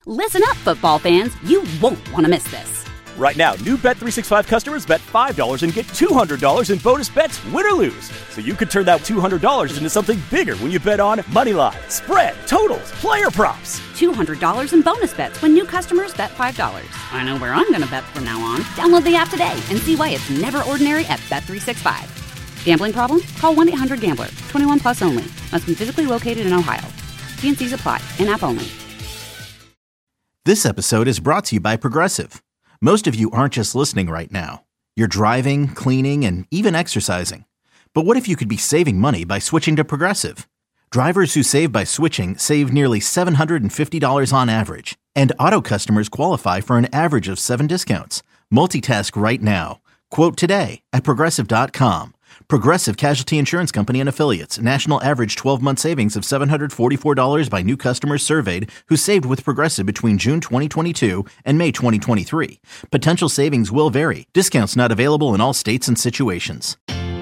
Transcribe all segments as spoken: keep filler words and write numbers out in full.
Listen up, football fans. You won't want to miss this. Right now, new Bet three sixty-five customers bet five dollars and get two hundred dollars in bonus bets, win or lose. So you could turn that two hundred dollars into something bigger when you bet on money line, spread, totals, player props. two hundred dollars in bonus bets when new customers bet five dollars. I know where I'm going to bet from now on. Download the app today and see why it's never ordinary at Bet three sixty-five. Gambling problem? Call one eight hundred gambler. twenty-one plus only. Must be physically located in Ohio. T and C's apply. In-app only. This episode is brought to you by Progressive. Most of you aren't just listening right now. You're driving, cleaning, and even exercising. But what if you could be saving money by switching to Progressive? Drivers who save by switching save nearly seven hundred fifty dollars on average. And auto customers qualify for an average of seven discounts. Multitask right now. Quote today at Progressive dot com. Progressive Casualty Insurance Company and Affiliates. National average twelve-month savings of seven hundred forty-four dollars by new customers surveyed who saved with Progressive between June twenty twenty-two and May twenty twenty-three. Potential savings will vary. Discounts not available in all states and situations.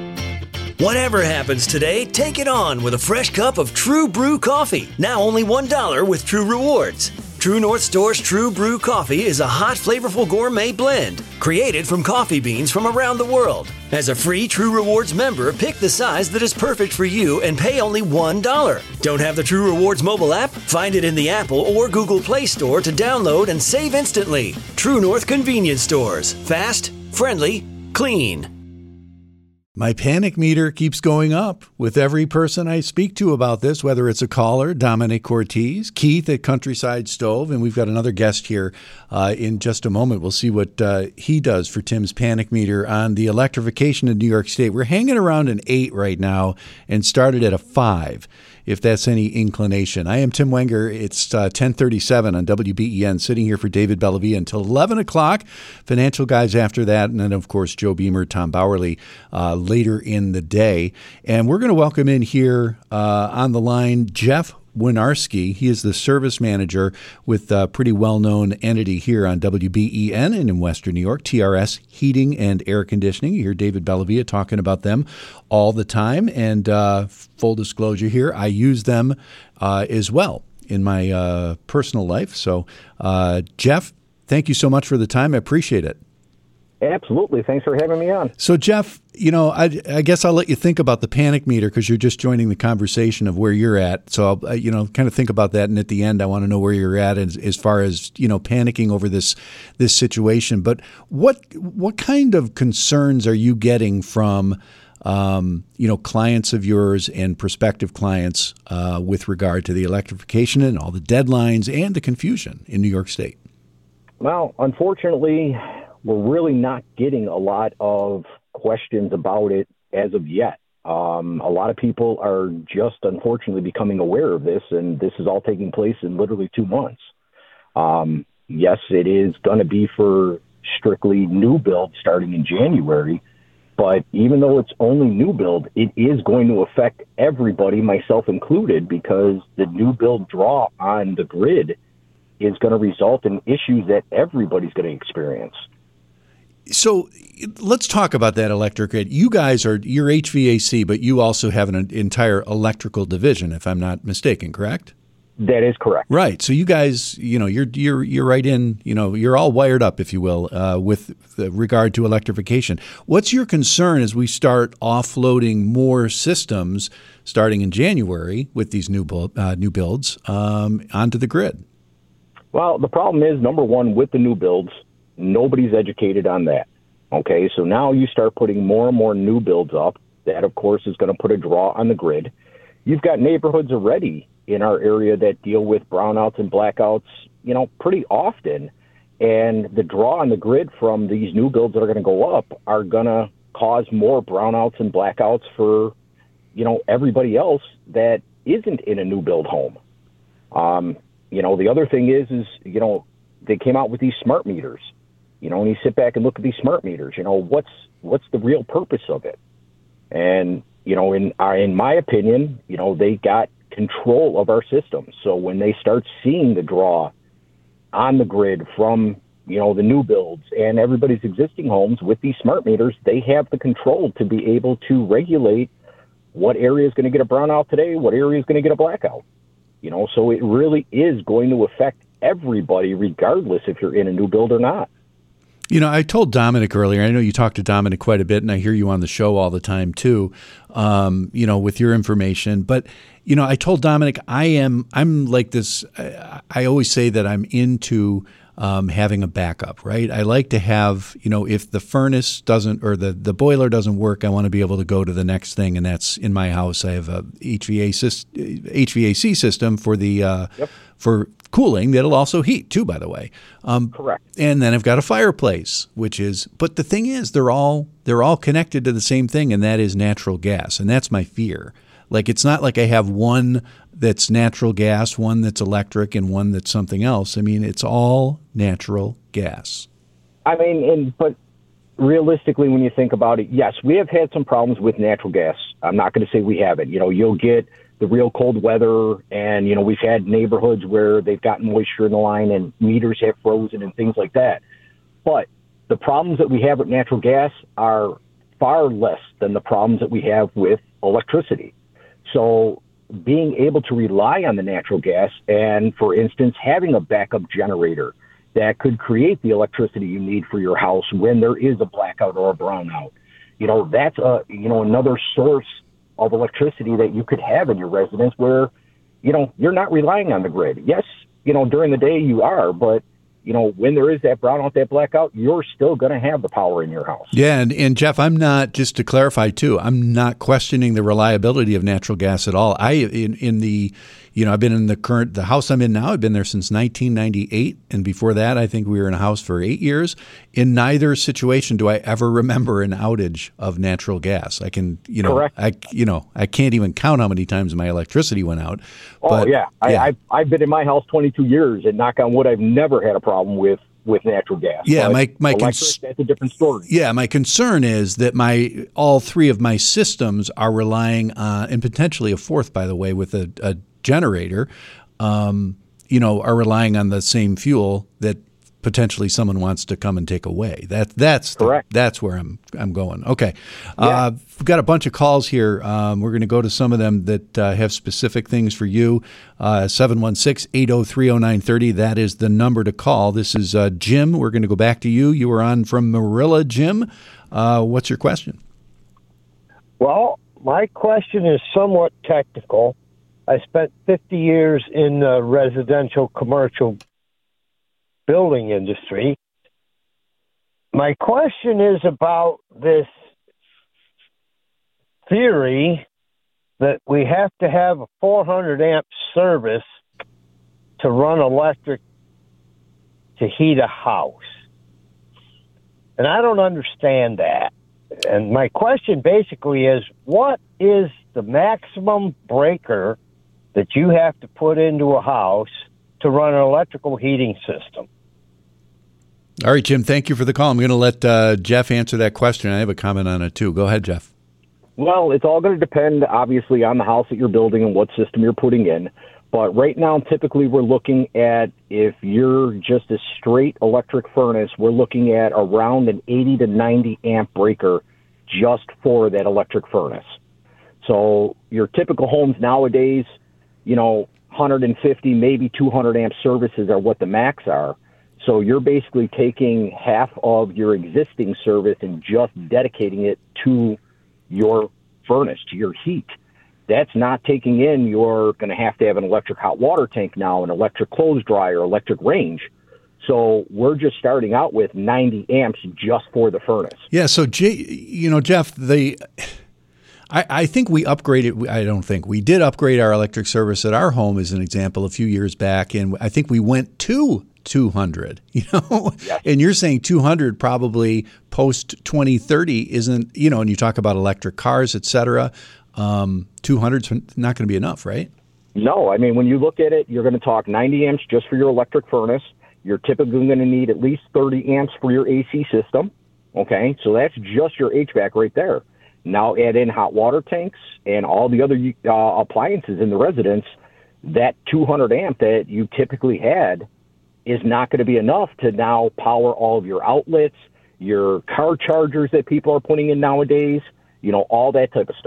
Whatever happens today, take it on with a fresh cup of True Brew coffee. Now only one dollar with True Rewards. True North Store's True Brew coffee is a hot, flavorful gourmet blend created from coffee beans from around the world. As a free True Rewards member, pick the size that is perfect for you and pay only one dollar. Don't have the True Rewards mobile app? Find it in the Apple or Google Play Store to download and save instantly. True North Convenience Stores. Fast, friendly, clean. My panic meter keeps going up with every person I speak to about this, whether it's a caller, Dominic Ortiz, Keith at Countryside Stove, and we've got another guest here uh, in just a moment. We'll see what uh, he does for Tim's panic meter on the electrification in New York State. We're hanging around an eight right now and started at a five, if that's any inclination. I am Tim Wenger. It's uh, ten thirty-seven on W B E N, sitting here for David Bellavia until eleven o'clock. Financial guys after that, and then, of course, Joe Beamer, Tom Bowerly uh, later in the day. And we're going to welcome in here uh, on the line Jeff Winarski. He is the service manager with a pretty well-known entity here on W B E N and in Western New York, T R S Heating and Air Conditioning. You hear David Bellavia talking about them all the time. And uh, full disclosure here, I use them uh, as well in my uh, personal life. So, uh, Jeff, thank you so much for the time. I appreciate it. Absolutely. Thanks for having me on. So, Jeff, you know, I, I guess I'll let you think about the panic meter because you're just joining the conversation of where you're at. So, I'll, you know, kind of think about that. And at the end, I want to know where you're at as, as far as, you know, panicking over this this situation. But what what kind of concerns are you getting from, um, you know, clients of yours and prospective clients uh, with regard to the electrification and all the deadlines and the confusion in New York State? Well, unfortunately, we're really not getting a lot of questions about it as of yet. Um, a lot of people are just unfortunately becoming aware of this, and this is all taking place in literally two months. Um, yes, it is going to be for strictly new build starting in January, but even though it's only new build, it is going to affect everybody, myself included, because the new build draw on the grid is going to result in issues that everybody's going to experience. So let's talk about that electric grid. You guys are, you're H V A C, but you also have an entire electrical division, if I'm not mistaken, correct? That is correct. Right. So you guys, you know, you're you're you're right in, you know, you're all wired up, if you will, uh, with regard to electrification. What's your concern as we start offloading more systems starting in January with these new build, uh, new builds um, onto the grid? Well, the problem is, number one, with the new builds, nobody's educated on that. Okay, so now you start putting more and more new builds up. That, of course, is going to put a draw on the grid. You've got neighborhoods already in our area that deal with brownouts and blackouts, you know, pretty often. And the draw on the grid from these new builds that are going to go up are going to cause more brownouts and blackouts for, you know, everybody else that isn't in a new build home. Um, you know, the other thing is, is, you know, they came out with these smart meters. You know, when you sit back and look at these smart meters, you know, what's what's the real purpose of it? And, you know, in uh, in my opinion, you know, they got control of our system. So when they start seeing the draw on the grid from, you know, the new builds and everybody's existing homes with these smart meters, they have the control to be able to regulate what area is going to get a brownout today, what area is going to get a blackout. You know, so it really is going to affect everybody, regardless if you're in a new build or not. You know, I told Dominic earlier, I know you talk to Dominic quite a bit, and I hear you on the show all the time too, um, you know, with your information. But, you know, I told Dominic, I am, I'm like this, I, I always say that I'm into um, having a backup, right? I like to have, you know, if the furnace doesn't, or the, the boiler doesn't work, I want to be able to go to the next thing. And that's in my house. I have a H V A C system for the, uh, yep. for cooling that'll also heat too, by the way. Um, Correct. And then I've got a fireplace, which is, but the thing is, they're all they're all connected to the same thing, and that is natural gas, and that's my fear. Like, it's not like I have one that's natural gas, one that's electric, and one that's something else. I mean, it's all natural gas. I mean, and but realistically, when you think about it, yes, we have had some problems with natural gas. I'm not going to say we haven't. You know, you'll get the real cold weather, and, you know, we've had neighborhoods where they've gotten moisture in the line and meters have frozen and things like that. But the problems that we have with natural gas are far less than the problems that we have with electricity. So being able to rely on the natural gas and, for instance, having a backup generator that could create the electricity you need for your house when there is a blackout or a brownout, you know, that's a, you know, another source of electricity that you could have in your residence where, you know, you're not relying on the grid. Yes, you know, during the day you are, but, you know, when there is that brownout, that blackout, you're still going to have the power in your house. Yeah, and, and Jeff, I'm not, just to clarify too, I'm not questioning the reliability of natural gas at all. I, in, in the, you know, I've been in the current, the house I'm in now, I've been there since nineteen ninety-eight. And before that, I think we were in a house for eight years. In neither situation do I ever remember an outage of natural gas. I can, you know, Correct. I, you know, I can't even count how many times my electricity went out. Oh, but, yeah. I, yeah. I've, I've been in my house twenty-two years, and knock on wood, I've never had a problem with, with natural gas. Yeah, but my, my electric, cons- that's a different story. Yeah, my concern is that my all three of my systems are relying on, and potentially a fourth, by the way, with a, a generator, um, you know, are relying on the same fuel that potentially someone wants to come and take away. That that's correct. The, that's where I'm I'm going. Okay, yeah. uh, we've got a bunch of calls here. Um, we're going to go to some of them that uh, have specific things for you. Uh, seven one six, eight oh three, oh nine three oh. That is the number to call. This is uh, Jim. We're going to go back to you. You were on from Marilla, Jim. Uh, what's your question? Well, my question is somewhat technical. I spent fifty years in the residential commercial building industry. My question is about this theory that we have to have a four hundred amp service to run electric to heat a house. And I don't understand that. And my question basically is, what is the maximum breaker that you have to put into a house to run an electrical heating system? All right, Jim, thank you for the call. I'm going to let uh, Jeff answer that question. I have a comment on it, too. Go ahead, Jeff. Well, it's all going to depend, obviously, on the house that you're building and what system you're putting in. But right now, typically, we're looking at, if you're just a straight electric furnace, we're looking at around an eighty to ninety amp breaker just for that electric furnace. So your typical homes nowadays, you know, one hundred fifty, maybe two hundred amp services are what the max are. So you're basically taking half of your existing service and just dedicating it to your furnace, to your heat. That's not taking in, you're going to have to have an electric hot water tank now, an electric clothes dryer, electric range. So we're just starting out with ninety amps just for the furnace. Yeah, so, J, you know, Jeff, the... I, I think we upgraded, I don't think, we did upgrade our electric service at our home, as an example, a few years back, and I think we went to two hundred, you know, yes. And you're saying two hundred probably post twenty thirty isn't, you know, and you talk about electric cars, et cetera, um, two hundred's not going to be enough, right? No, I mean, when you look at it, you're going to talk ninety amps just for your electric furnace. You're typically going to need at least thirty amps for your A C system, okay? So that's just your H V A C right there. Now add in hot water tanks and all the other uh, appliances in the residence. That two hundred amp that you typically had is not going to be enough to now power all of your outlets, your car chargers that people are putting in nowadays, you know, all that type of stuff.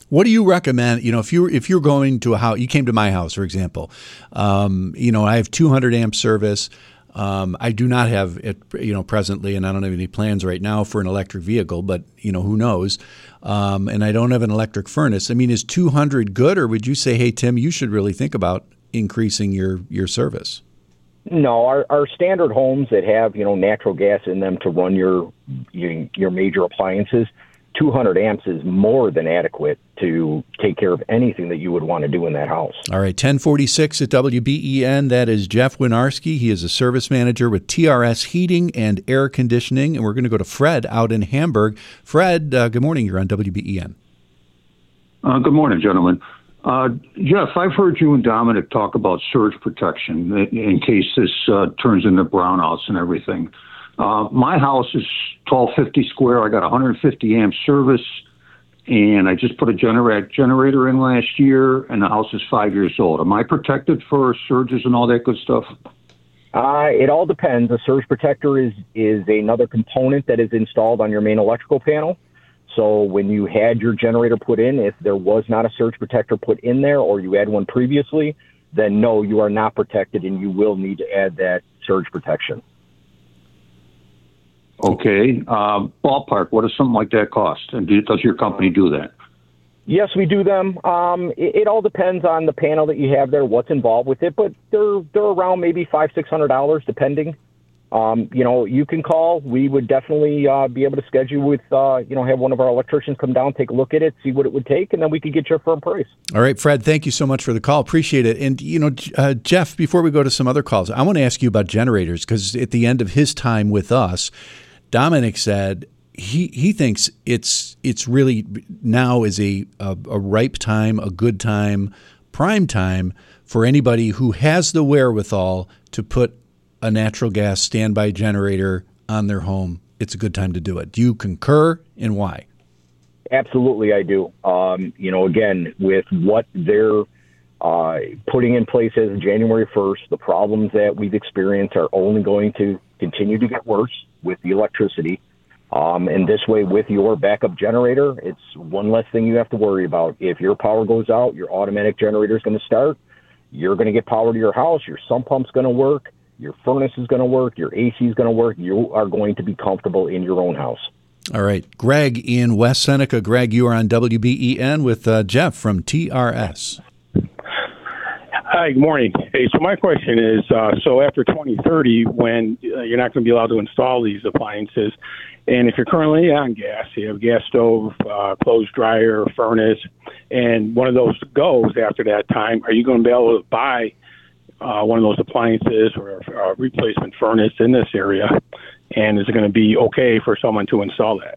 What do you recommend? You know, if you if you're going to a house, you came to my house, for example. Um, you know, I have two hundred amp service. Um, I do not have it, you know, presently, and I don't have any plans right now for an electric vehicle. But you know, who knows? Um, and I don't have an electric furnace. I mean, is two hundred good, or would you say, hey, Tim, you should really think about increasing your your service? No, our, our standard homes that have, you know, natural gas in them to run your your, your major appliances, two hundred amps is more than adequate to take care of anything that you would want to do in that house. All right, ten forty-six at W B E N. That is Jeff Winarski. He is a service manager with T R S Heating and Air Conditioning. And we're going to go to Fred out in Hamburg. Fred, uh, good morning. You're on W B E N. Uh, good morning, gentlemen. Uh, Jeff, I've heard you and Dominic talk about surge protection in case this uh, turns into brownouts and everything. Uh, my house is twelve fifty square. I got one hundred fifty amp service, and I just put a genera- generator in last year, and the house is five years old. Am I protected for surges and all that good stuff? Uh, it all depends. A surge protector is, is another component that is installed on your main electrical panel. So when you had your generator put in, if there was not a surge protector put in there or you had one previously, then no, you are not protected and you will need to add that surge protection. Okay. Uh, ballpark, what does something like that cost? And do, does your company do that? Yes, we do them. Um, it, it all depends on the panel that you have there, what's involved with it, but they're, they're around maybe five hundred dollars, six hundred dollars depending. Um, you know, you can call. We would definitely uh, be able to schedule with, uh, you know, have one of our electricians come down, take a look at it, see what it would take, and then we could get you a firm price. All right, Fred, thank you so much for the call. Appreciate it. And, you know, uh, Jeff, before we go to some other calls, I want to ask you about generators because at the end of his time with us, Dominic said he, he thinks it's it's really now is a, a, a ripe time, a good time, prime time for anybody who has the wherewithal to put a natural gas standby generator on their home. It's a good time to do it. Do you concur, and why? Absolutely, I do. Um, you know, again, with what they're uh, putting in place as of January first, the problems that we've experienced are only going to continue to get worse with the electricity. Um, and this way, with your backup generator, it's one less thing you have to worry about. If your power goes out, your automatic generator is going to start. You're going to get power to your house. Your sump pump's going to work. Your furnace is going to work. Your A C is going to work. You are going to be comfortable in your own house. All right. Greg in West Seneca. Greg, you are on W B E N with uh, Jeff from T R S. Hi, good morning. Hey, so my question is, uh, so after twenty thirty, when uh, you're not going to be allowed to install these appliances, and if you're currently on gas, you have a gas stove, uh, clothes dryer, furnace, and one of those goes after that time, are you going to be able to buy Uh, one of those appliances or a replacement furnace in this area, and is it going to be okay for someone to install that?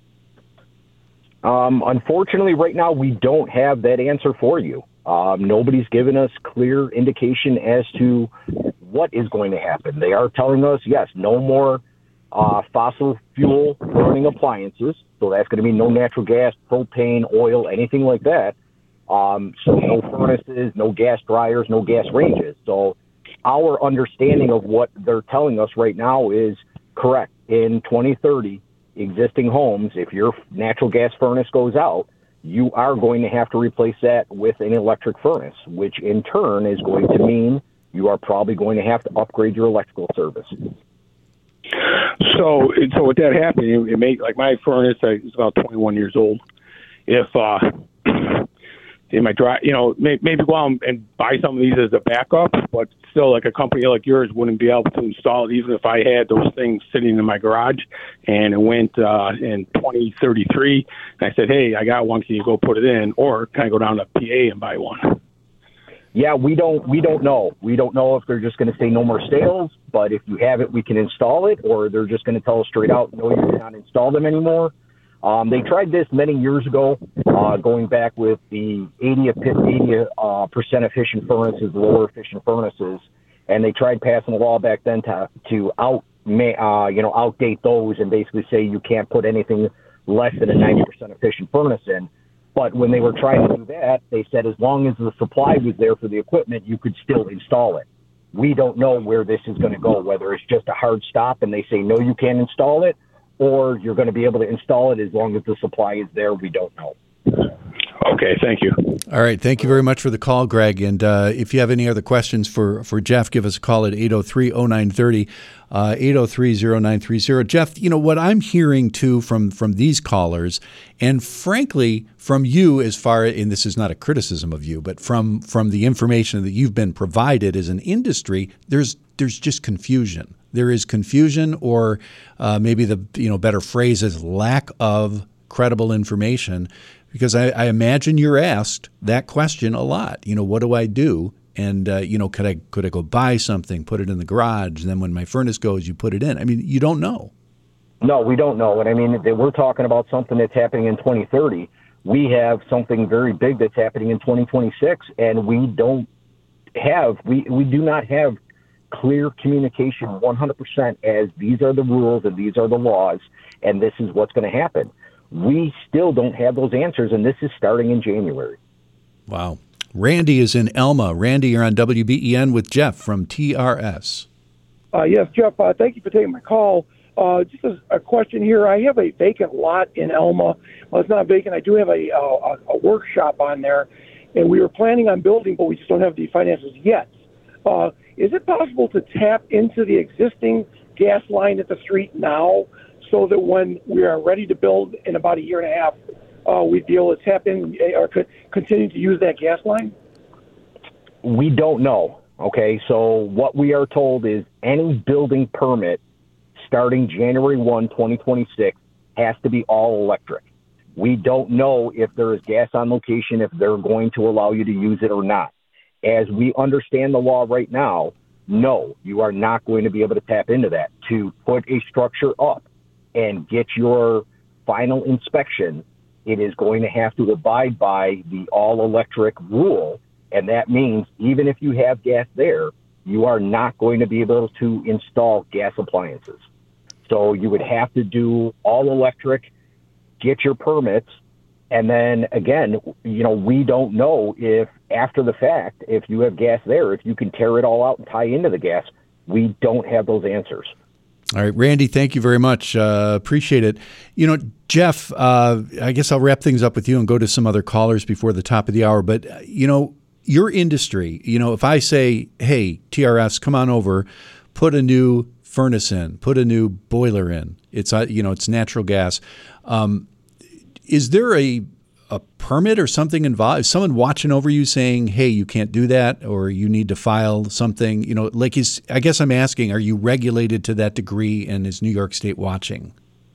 Um, unfortunately, right now, we don't have that answer for you. Um, nobody's given us clear indication as to what is going to happen. They are telling us, yes, no more uh, fossil fuel burning appliances, so that's going to be no natural gas, propane, oil, anything like that. Um, so no furnaces, no gas dryers, no gas ranges. So our understanding of what they're telling us right now is correct. In twenty thirty, existing homes, if your natural gas furnace goes out, you are going to have to replace that with an electric furnace, which in turn is going to mean you are probably going to have to upgrade your electrical service. So, so with that happening, it may, like my furnace is about twenty-one years old. If, uh, They might try, you know, may, maybe go out and buy some of these as a backup, but still, like a company like yours wouldn't be able to install it, even if I had those things sitting in my garage. And it went uh, in twenty thirty-three, and I said, "Hey, I got one. Can you go put it in, or can I go down to P A and buy one?" Yeah, we don't we don't know. We don't know if they're just going to say no more sales, but if you have it, we can install it, or they're just going to tell us straight out, no, you cannot install them anymore. Um, they tried this many years ago, uh, going back with the eighty, eighty uh, percent efficient furnaces, lower efficient furnaces, and they tried passing a law back then to to out uh, you know outdate those and basically say you can't put anything less than a ninety percent efficient furnace in. But when they were trying to do that, they said as long as the supply was there for the equipment, you could still install it. We don't know where this is going to go, whether it's just a hard stop and they say no, you can't install it, or you're going to be able to install it as long as the supply is there. We don't know. Okay, thank you. All right, thank you very much for the call, Greg. And uh, if you have any other questions for, for Jeff, give us a call at eight oh three oh nine three oh, uh, eight oh three oh nine three oh. Jeff, you know, what I'm hearing, too, from, from these callers, and frankly, from you as far, and this is not a criticism of you, but from, from the information that you've been provided as an industry, there's there's just confusion. There is confusion, or uh, maybe the you know better phrase is lack of credible information. Because I, I imagine you're asked that question a lot. You know, what do I do? And, uh, you know, could I could I go buy something, put it in the garage, and then when my furnace goes, you put it in? I mean, you don't know. No, we don't know. And I mean, we're talking about something that's happening in twenty thirty. We have something very big that's happening in twenty twenty-six, and we don't have, we, we do not have clear communication one hundred percent as these are the rules and these are the laws, and this is what's going to happen. We still don't have those answers, and this is starting in January. Wow. Randy is in Elma. Randy, you're on W B E N with Jeff from T R S. Uh, yes, Jeff, uh, thank you for taking my call. Uh, just a, a question here. I have a vacant lot in Elma. Well, it's not vacant. I do have a, a, a workshop on there, and we were planning on building, but we just don't have the finances yet. Uh, is it possible to tap into the existing gas line at the street now, so that when we are ready to build in about a year and a half, uh, we'd be able to tap in or could continue to use that gas line? We don't know, okay? So what we are told is any building permit starting January first, twenty twenty-six has to be all electric. We don't know if there is gas on location, if they're going to allow you to use it or not. As we understand the law right now, no, you are not going to be able to tap into that. To put a structure up and get your final inspection, it is going to have to abide by the all-electric rule, and that means even if you have gas there, you are not going to be able to install gas appliances. So you would have to do all-electric, get your permits, and then, again, you know, we don't know if after the fact, if you have gas there, if you can tear it all out and tie into the gas. We don't have those answers. All right, Randy, thank you very much. Uh, appreciate it. You know, Jeff, uh, I guess I'll wrap things up with you and go to some other callers before the top of the hour. But, uh, you know, your industry, you know, if I say, hey, T R S, come on over, put a new furnace in, put a new boiler in, it's, uh, you know, it's natural gas. Um, is there a a permit or something involved? Is someone watching over you saying, hey, you can't do that, or you need to file something? You know, like, is, I guess I'm asking, are you regulated to that degree, and is New York State watching?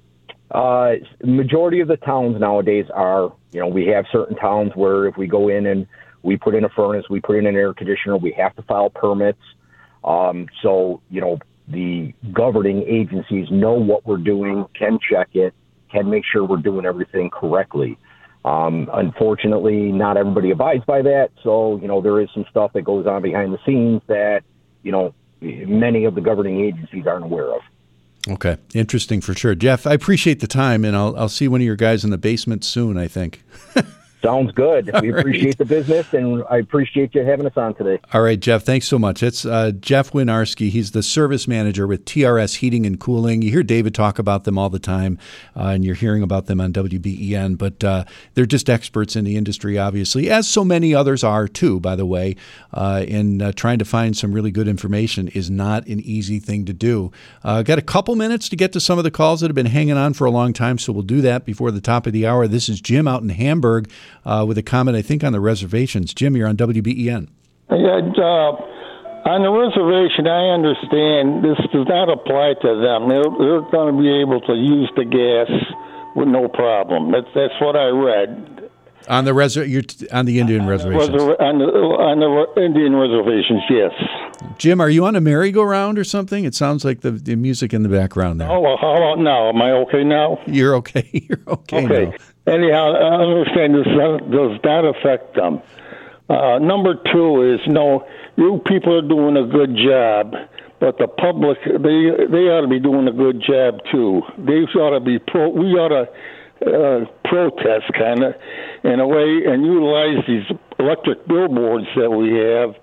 Uh, majority of the towns nowadays are, you know, we have certain towns where if we go in and we put in a furnace, we put in an air conditioner, we have to file permits. Um, so, you know, the governing agencies know what we're doing, can check it, can make sure we're doing everything correctly. Um, unfortunately, not everybody abides by that. So, you know, there is some stuff that goes on behind the scenes that, you know, many of the governing agencies aren't aware of. Okay. Interesting for sure. Jeff, I appreciate the time, and I'll I'll see one of your guys in the basement soon, I think. Sounds good. We All appreciate right. the business, and I appreciate you having us on today. All right, Jeff, thanks so much. It's uh, Jeff Winarski. He's the service manager with T R S Heating and Cooling. You hear David talk about them all the time, uh, and you're hearing about them on W B E N, but uh, they're just experts in the industry, obviously, as so many others are, too, by the way. Uh, and uh, trying to find some really good information is not an easy thing to do. Uh, got a couple minutes to get to some of the calls that have been hanging on for a long time, so we'll do that before the top of the hour. This is Jim out in Hamburg uh, with a comment, I think, on the reservations. Jim, you're on W B E N. Yeah, uh, on the reservation, I understand this does not apply to them. They're, they're going to be able to use the gas with no problem. That's that's what I read. On the reser- you're t- on the Indian reservations. Reser- on, the, on the Indian reservations, yes. Jim, are you on a merry-go-round or something? It sounds like the, the music in the background there. Oh, well, how about now? Am I okay now? You're okay. You're okay, Okay. now. Anyhow, I understand this does not affect them. Uh, number two is, no, you people are doing a good job, but the public, they they ought to be doing a good job too. They ought to be pro. We ought to uh, protest kind of in a way and utilize these electric billboards that we have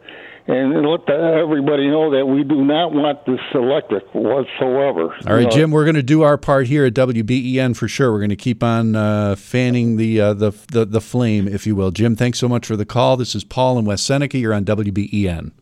and let the, everybody know that we do not want this electric whatsoever. All right, Uh, Jim, we're going to do our part here at W B E N for sure. We're going to keep on uh, fanning the, uh, the the the flame, if you will. Jim, thanks so much for the call. This is Paul in West Seneca. You're on W B E N.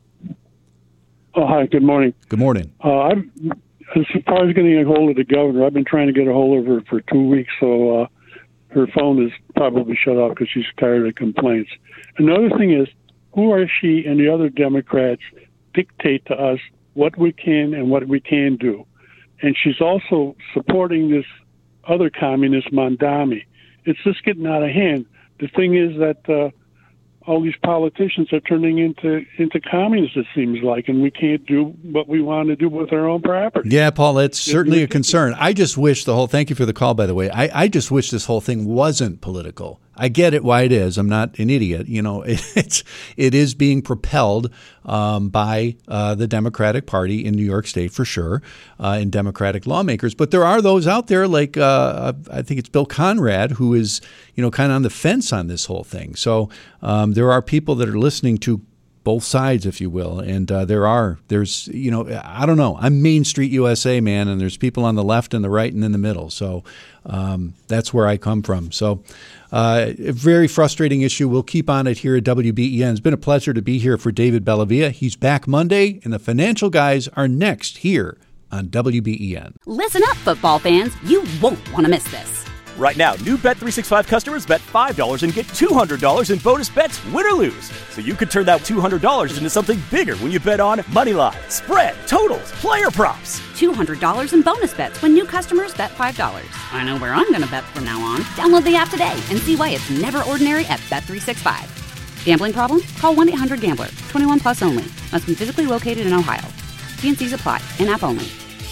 Oh, hi, good morning. Good morning. Uh, I'm, I'm surprised getting a hold of the governor. I've been trying to get a hold of her for two weeks, so uh, her phone is probably shut off because she's tired of complaints. Another thing is, who are she and the other Democrats dictate to us what we can and what we can do? And she's also supporting this other communist, Mondami. It's just getting out of hand. The thing is that uh, all these politicians are turning into into communists, it seems like, and we can't do what we want to do with our own property. Yeah, Paul, it's certainly a concern. I just wish the whole, thank you for the call, by the way. I, I just wish this whole thing wasn't political. I get it why it is. I'm not an idiot. You know, it, it's, it is being propelled um, by uh, the Democratic Party in New York State for sure, uh, and Democratic lawmakers. But there are those out there like, uh, I think it's Bill Conrad, who is, you know, kind of on the fence on this whole thing. So um, there are people that are listening to both sides, if you will. And uh, there are, there's, you know, I don't know. I'm Main Street U S A, man, and there's people on the left and the right and in the middle. So um, that's where I come from. So uh, a very frustrating issue. We'll keep on it here at W B E N. It's been a pleasure to be here for David Bellavia. He's back Monday, and the Financial Guys are next here on W B E N. Listen up, football fans. You won't want to miss this. Right now, new Bet three sixty-five customers bet five dollars and get two hundred dollars in bonus bets, win or lose. So you could turn that two hundred dollars into something bigger when you bet on money line, spread, totals, player props. two hundred dollars in bonus bets when new customers bet five dollars. I know where I'm going to bet from now on. Download the app today and see why it's never ordinary at Bet three sixty-five. Gambling problem? Call one eight hundred gambler. twenty-one plus only. Must be physically located in Ohio. T and C's apply. In-app only.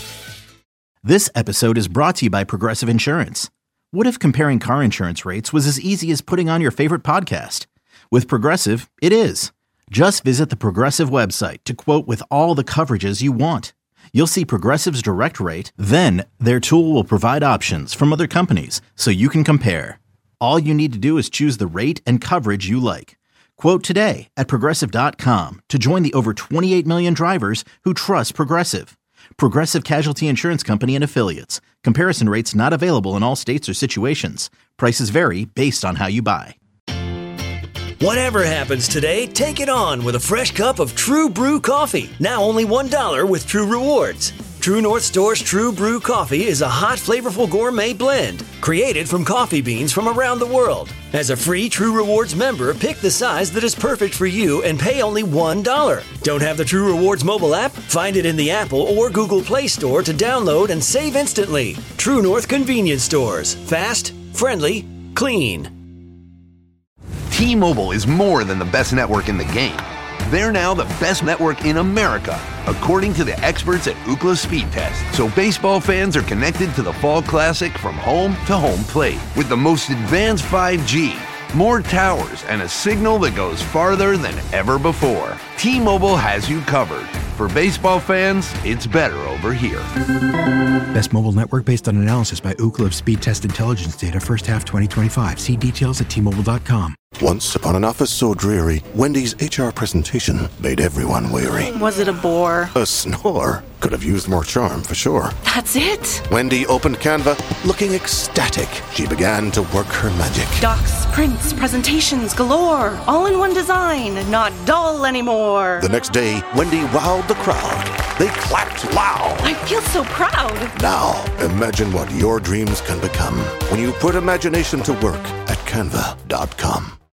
This episode is brought to you by Progressive Insurance. What if comparing car insurance rates was as easy as putting on your favorite podcast? With Progressive, it is. Just visit the Progressive website to quote with all the coverages you want. You'll see Progressive's direct rate, then their tool will provide options from other companies so you can compare. All you need to do is choose the rate and coverage you like. Quote today at Progressive dot com to join the over twenty-eight million drivers who trust Progressive. Progressive Casualty Insurance Company and Affiliates. Comparison rates not available in all states or situations. Prices vary based on how you buy. Whatever happens today, take it on with a fresh cup of True Brew coffee. Now only one dollar with True Rewards. True North Store's True Brew coffee is a hot, flavorful gourmet blend created from coffee beans from around the world. As a free True Rewards member, pick the size that is perfect for you and pay only one dollar. Don't have the True Rewards mobile app? Find it in the Apple or Google Play Store to download and save instantly. True North Convenience Stores. Fast, friendly, clean. T-Mobile is more than the best network in the game. They're now the best network in America, according to the experts at Ookla Speed Test. So baseball fans are connected to the Fall Classic from home to home plate with the most advanced five G, more towers, and a signal that goes farther than ever before. T-Mobile has you covered. For baseball fans, it's better over here. Best mobile network based on analysis by Ookla of Speed Test Intelligence data first half twenty twenty-five. See details at T Mobile dot com. Once upon an office so dreary, Wendy's H R presentation made everyone weary. Was it a bore? A snore. Could have used more charm, for sure. That's it? Wendy opened Canva, looking ecstatic. She began to work her magic. Docs, prints, presentations galore. All in one design. Not dull anymore. The next day, Wendy wowed the crowd. They clapped loud. I feel so proud. Now, imagine what your dreams can become when you put imagination to work at Canva dot com.